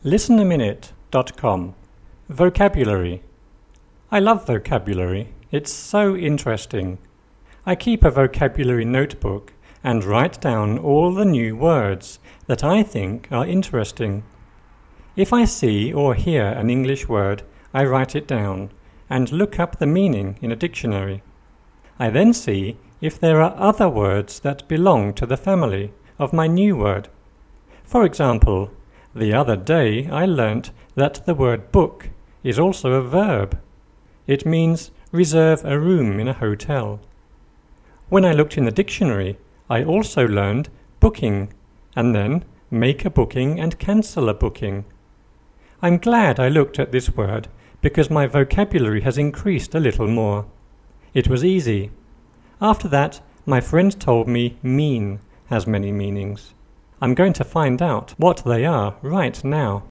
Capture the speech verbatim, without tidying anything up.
listen a minute dot com. Vocabulary. I love vocabulary. It's so interesting. I keep a vocabulary notebook and write down all the new words that I think are interesting. If I see or hear an English word, I write it down and look up the meaning in a dictionary. I then see if there are other words that belong to the family of my new word. For example, the other day I learnt that the word book is also a verb. It means reserve a room in a hotel. When I looked in the dictionary, I also learned booking, and then make a booking and cancel a booking. I'm glad I looked at this word because my vocabulary has increased a little more. It was easy. After that, my friend told me mean has many meanings. I'm going to find out what they are right now.